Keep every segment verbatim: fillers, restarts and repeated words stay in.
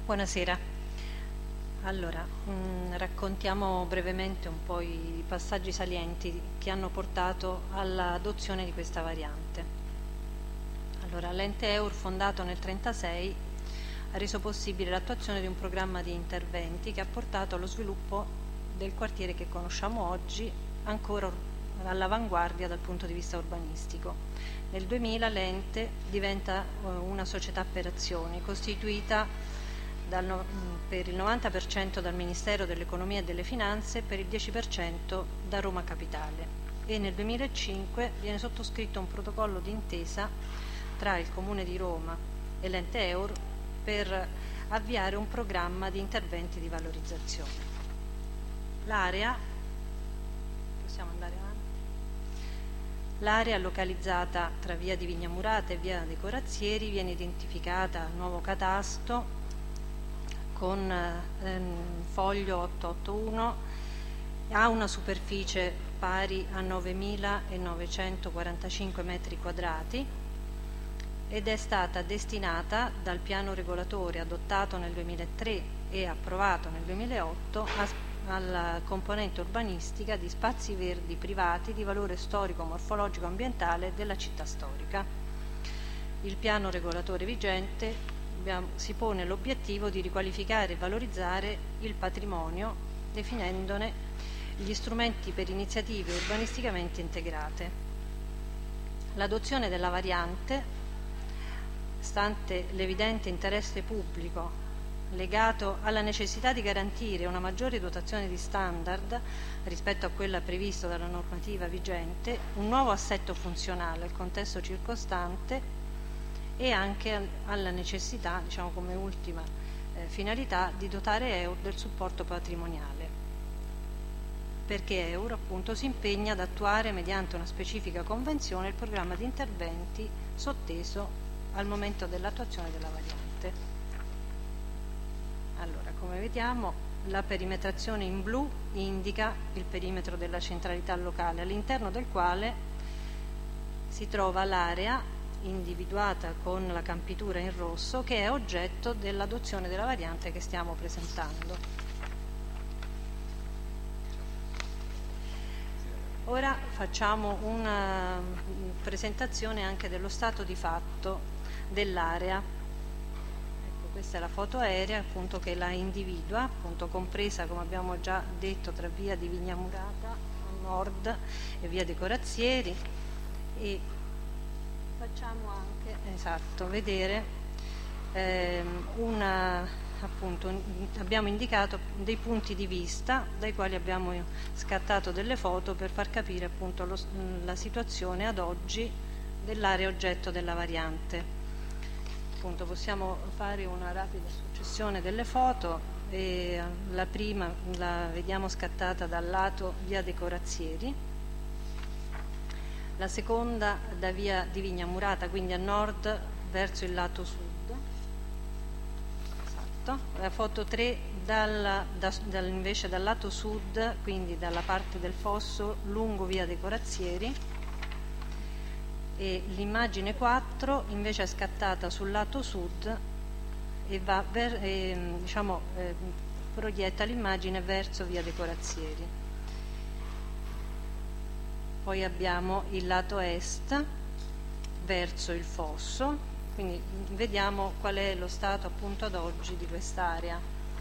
Buonasera. Allora, mh, raccontiamo brevemente un po' i passaggi salienti che hanno portato all'adozione di questa variante. Allora, l'ente E U R, fondato nel millenovecentotrentasei, ha reso possibile l'attuazione di un programma di interventi che ha portato allo sviluppo del quartiere che conosciamo oggi, ancora all'avanguardia dal punto di vista urbanistico. Nel duemila l'ente diventa uh, una società per azioni costituita dal no, per il novanta per cento dal Ministero dell'Economia e delle Finanze e per il dieci per cento da Roma Capitale, e nel duemilacinque viene sottoscritto un protocollo d'intesa tra il Comune di Roma e l'ente E U R per avviare un programma di interventi di valorizzazione. L'area, possiamo andare avanti? L'area localizzata tra via di Vignamurata e via dei Corazzieri viene identificata al nuovo catasto con ehm, foglio ottocentottantuno, ha una superficie pari a novemilanovecentoquarantacinque metri quadrati ed è stata destinata dal piano regolatore adottato nel duemilatré e approvato nel duemilaotto a, alla componente urbanistica di spazi verdi privati di valore storico, morfologico e ambientale della città storica. Il piano regolatore vigente si pone l'obiettivo di riqualificare e valorizzare il patrimonio, definendone gli strumenti per iniziative urbanisticamente integrate. L'adozione della variante, stante l'evidente interesse pubblico legato alla necessità di garantire una maggiore dotazione di standard rispetto a quella prevista dalla normativa vigente, un nuovo assetto funzionale al contesto circostante e anche alla necessità, diciamo come ultima eh, finalità, di dotare E U R del supporto patrimoniale, perché E U R appunto si impegna ad attuare mediante una specifica convenzione il programma di interventi sotteso al momento dell'attuazione della variante. Allora, come vediamo, la perimetrazione in blu indica il perimetro della centralità locale, all'interno del quale si trova l'area individuata con la campitura in rosso, che è oggetto dell'adozione della variante che stiamo presentando. Ora facciamo una presentazione anche dello stato di fatto dell'area. Ecco, questa è la foto aerea appunto che la individua, appunto compresa, come abbiamo già detto, tra via di Vignamurata a nord e via dei Corazzieri, e facciamo anche esatto, vedere ehm, una, appunto, abbiamo indicato dei punti di vista dai quali abbiamo scattato delle foto per far capire appunto lo, la situazione ad oggi dell'area oggetto della variante. Appunto, possiamo fare una rapida successione delle foto e la prima la vediamo scattata dal lato via dei Corazzieri, la seconda da via di Vignamurata, quindi a nord verso il lato sud. Esatto. La foto tre dal, da, dal, invece dal lato sud, quindi dalla parte del fosso lungo via dei Corazzieri, e l'immagine quattro invece è scattata sul lato sud e va ver, eh, diciamo, eh, proietta l'immagine verso via dei Corazzieri. Poi abbiamo il lato est verso il fosso, quindi vediamo qual è lo stato appunto ad oggi di quest'area.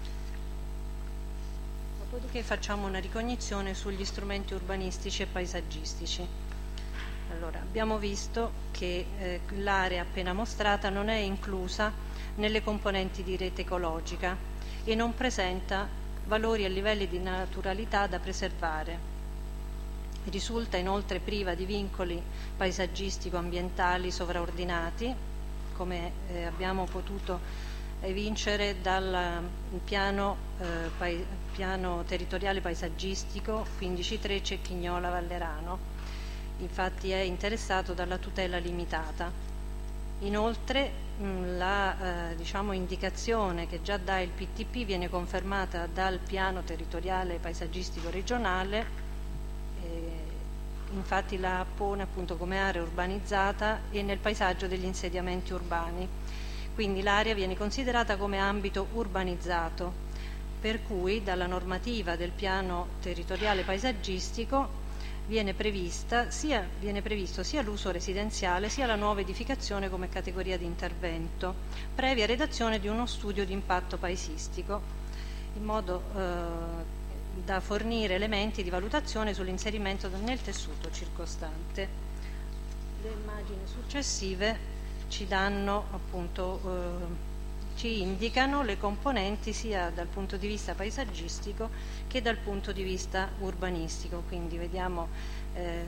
Dopodiché facciamo una ricognizione sugli strumenti urbanistici e paesaggistici. Allora, abbiamo visto che eh, l'area appena mostrata non è inclusa nelle componenti di rete ecologica e non presenta valori a livelli di naturalità da preservare. Risulta inoltre priva di vincoli paesaggistico-ambientali sovraordinati, come eh, abbiamo potuto evincere dal piano, eh, pai, piano territoriale paesaggistico quindici tre Cecchignola Vallerano. Infatti è interessato dalla tutela limitata. Inoltre mh, la eh, diciamo, indicazione che già dà il P T P viene confermata dal piano territoriale paesaggistico regionale. Infatti la pone appunto come area urbanizzata e nel paesaggio degli insediamenti urbani. quindi l'area viene considerata come ambito urbanizzato, per cui dalla normativa del piano territoriale paesaggistico viene, prevista, sia, viene previsto sia l'uso residenziale sia la nuova edificazione come categoria di intervento, previa redazione di uno studio di impatto paesistico, in modo eh, da fornire elementi di valutazione sull'inserimento nel tessuto circostante. Le immagini successive ci danno appunto, eh, ci indicano le componenti sia dal punto di vista paesaggistico che dal punto di vista urbanistico, quindi vediamo eh,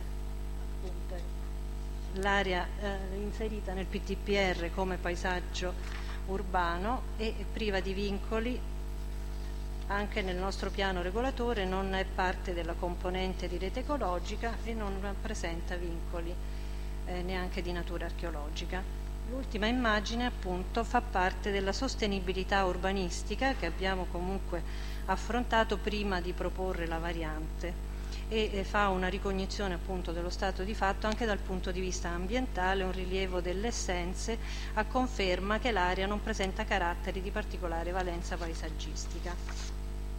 l'area eh, inserita nel P T P R come paesaggio urbano e priva di vincoli. Anche nel nostro piano regolatore non è parte della componente di rete ecologica e non presenta vincoli eh, neanche di natura archeologica. L'ultima immagine appunto fa parte della sostenibilità urbanistica che abbiamo comunque affrontato prima di proporre la variante e eh, fa una ricognizione appunto dello stato di fatto anche dal punto di vista ambientale, un rilievo delle essenze a conferma che l'area non presenta caratteri di particolare valenza paesaggistica.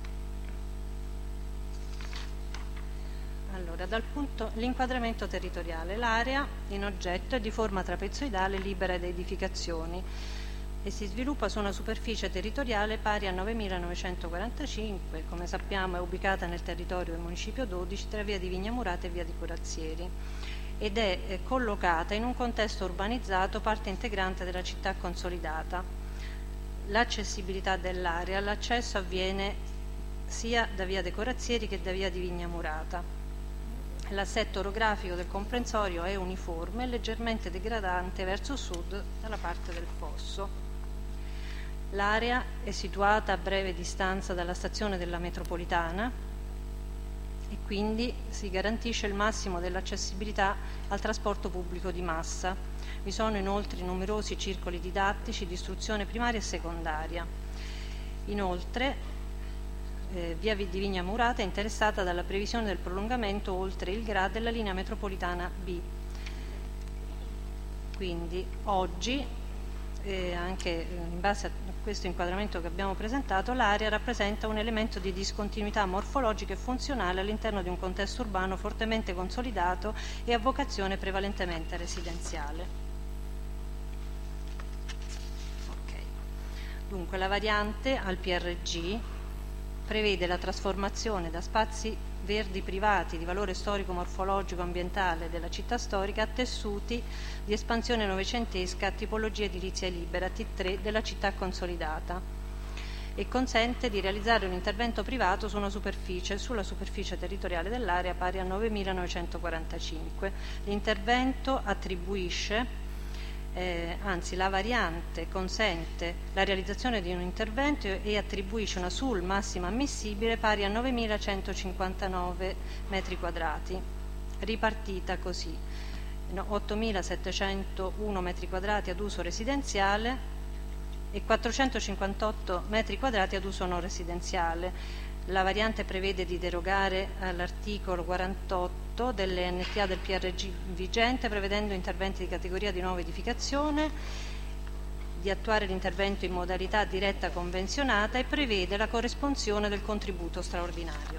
Allora, dal punto l'inquadramento territoriale, l'area in oggetto è di forma trapezoidale libera da edificazioni e si sviluppa su una superficie territoriale pari a novemilanovecentoquarantacinque, come sappiamo è ubicata nel territorio del municipio dodici tra via di Vignamurata e via di Corazzieri ed è eh, collocata in un contesto urbanizzato parte integrante della città consolidata. L'accessibilità dell'area, l'accesso avviene sia da via de Corazzieri che da via di Vignamurata. L'assetto orografico del comprensorio è uniforme e leggermente degradante verso sud dalla parte del fosso. L'area è situata a breve distanza dalla stazione della metropolitana e quindi si garantisce il massimo dell'accessibilità al trasporto pubblico di massa. Vi sono inoltre numerosi circoli didattici di istruzione primaria e secondaria. Inoltre, Eh, via di Vignamurata è interessata dalla previsione del prolungamento oltre il G R A della linea metropolitana B. Quindi oggi, eh, anche in base a questo inquadramento che abbiamo presentato, l'area rappresenta un elemento di discontinuità morfologica e funzionale all'interno di un contesto urbano fortemente consolidato e a vocazione prevalentemente residenziale. Okay. Dunque la variante al P R G prevede la trasformazione da spazi verdi privati di valore storico-morfologico ambientale della città storica a tessuti di espansione novecentesca a tipologia edilizia libera T tre della città consolidata e consente di realizzare un intervento privato su una superficie, sulla superficie territoriale dell'area pari a novemilanovecentoquarantacinque. L'intervento attribuisce Eh, anzi la variante consente la realizzazione di un intervento e attribuisce una S U L massima ammissibile pari a novemilacentocinquantanove metri quadrati, ripartita così: no, ottomilasettecentouno metri quadrati ad uso residenziale e quattrocentocinquantotto metri quadrati ad uso non residenziale. La variante prevede di derogare all'articolo quarantotto delle N T A del P R G vigente, prevedendo interventi di categoria di nuova edificazione, di attuare l'intervento in modalità diretta convenzionata e prevede la corresponsione del contributo straordinario.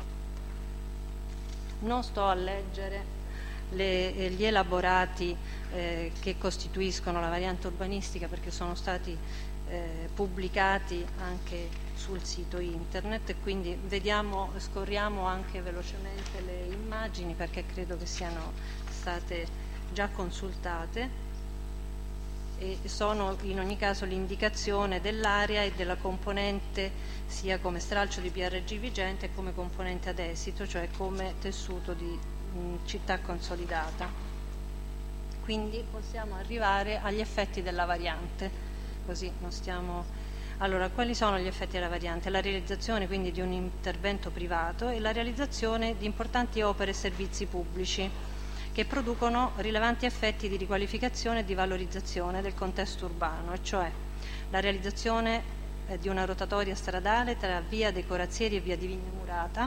Non sto a leggere le, gli elaborati eh, che costituiscono la variante urbanistica perché sono stati eh, pubblicati anche sul sito internet e quindi vediamo, scorriamo anche velocemente le immagini perché credo che siano state già consultate e sono in ogni caso l'indicazione dell'area e della componente sia come stralcio di P R G vigente che come componente ad esito, cioè come tessuto di mh, città consolidata. Quindi possiamo arrivare agli effetti della variante, così non stiamo... Allora, quali sono gli effetti della variante? La realizzazione quindi di un intervento privato e la realizzazione di importanti opere e servizi pubblici che producono rilevanti effetti di riqualificazione e di valorizzazione del contesto urbano, e cioè la realizzazione eh, di una rotatoria stradale tra via dei Corazzieri e via di Vignamurata,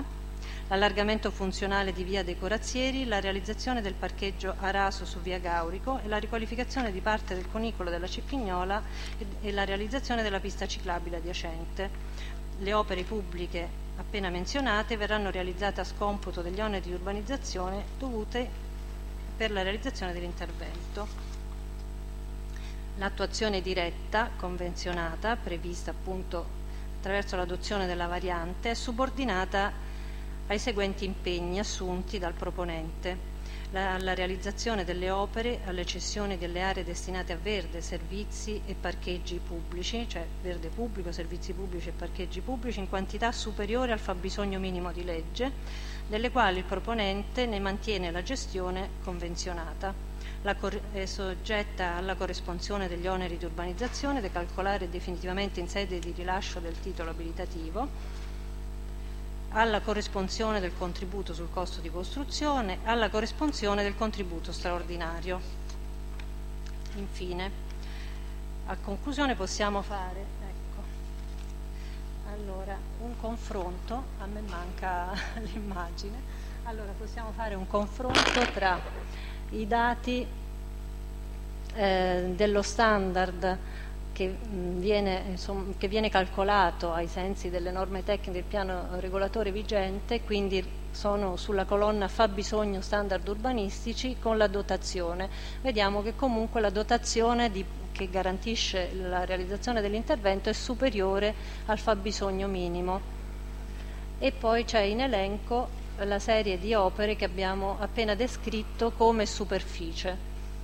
l'allargamento funzionale di via dei Corazzieri, la realizzazione del parcheggio Araso su via Gaurico e la riqualificazione di parte del cunicolo della Cipignola e la realizzazione della pista ciclabile adiacente. Le opere pubbliche appena menzionate verranno realizzate a scomputo degli oneri di urbanizzazione dovute per la realizzazione dell'intervento. L'attuazione diretta, convenzionata, prevista appunto attraverso l'adozione della variante, è subordinata ai seguenti impegni assunti dal proponente: la, la realizzazione delle opere alle cessioni delle aree destinate a verde, servizi e parcheggi pubblici, cioè verde pubblico, servizi pubblici e parcheggi pubblici, in quantità superiore al fabbisogno minimo di legge, delle quali il proponente ne mantiene la gestione convenzionata. La è soggetta alla corresponsione degli oneri di urbanizzazione da calcolare definitivamente in sede di rilascio del titolo abilitativo, alla corresponsione del contributo sul costo di costruzione, alla corresponsione del contributo straordinario. Infine, a conclusione possiamo fare ecco, allora, un confronto, a me manca l'immagine, allora possiamo fare un confronto tra i dati eh, dello standard che, mh, viene, insomma, che viene calcolato ai sensi delle norme tecniche del piano regolatore vigente, quindi sono sulla colonna fabbisogno standard urbanistici con la dotazione. Vediamo che comunque la dotazione di, che garantisce la realizzazione dell'intervento è superiore al fabbisogno minimo. E poi c'è in elenco la serie di opere che abbiamo appena descritto come superficie.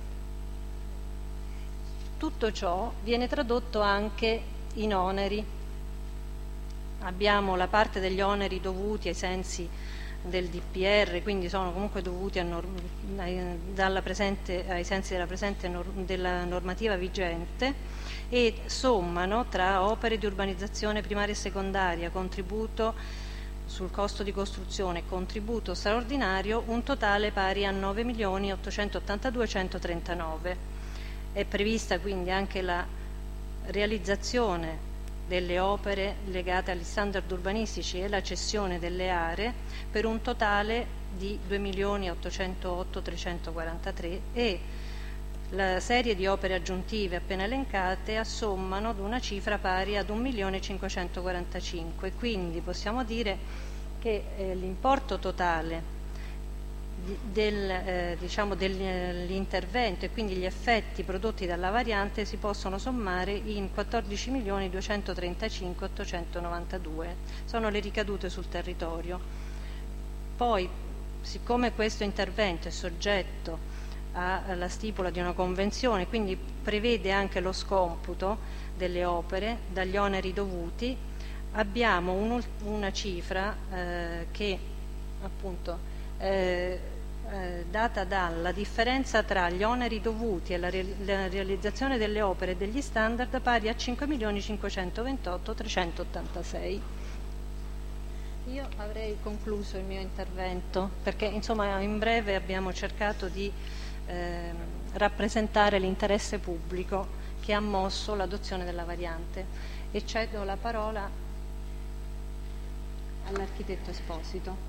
Tutto ciò viene tradotto anche in oneri. Abbiamo la parte degli oneri dovuti ai sensi del D P R, quindi sono comunque dovuti a norm- dalla presente, ai sensi della presente norm- della normativa vigente, e sommano tra opere di urbanizzazione primaria e secondaria, contributo sul costo di costruzione e contributo straordinario un totale pari a nove milioni ottocentottantaduecentotrentanove. È prevista quindi anche la realizzazione delle opere legate agli standard urbanistici e la cessione delle aree per un totale di due milioni ottocentottantaottomila trecentoquarantatré, e la serie di opere aggiuntive appena elencate assommano ad una cifra pari ad un milione cinquecentoquarantacinque. Quindi possiamo dire che eh, l'importo totale di, del, eh, diciamo dell'intervento e quindi gli effetti prodotti dalla variante si possono sommare in quattordici milioni duecentotrentacinque ottocentonovantadue. Sono le ricadute sul territorio. Poi, siccome questo intervento è soggetto alla stipula di una convenzione, quindi prevede anche lo scomputo delle opere dagli oneri dovuti, abbiamo un, una cifra eh, che appunto eh, eh, data dalla differenza tra gli oneri dovuti e la, re, la realizzazione delle opere e degli standard pari a cinque milioni cinquecentoventotto trecentottantasei. Io avrei concluso il mio intervento perché insomma in breve abbiamo cercato di Eh, rappresentare l'interesse pubblico che ha mosso l'adozione della variante, e cedo la parola all'architetto Esposito.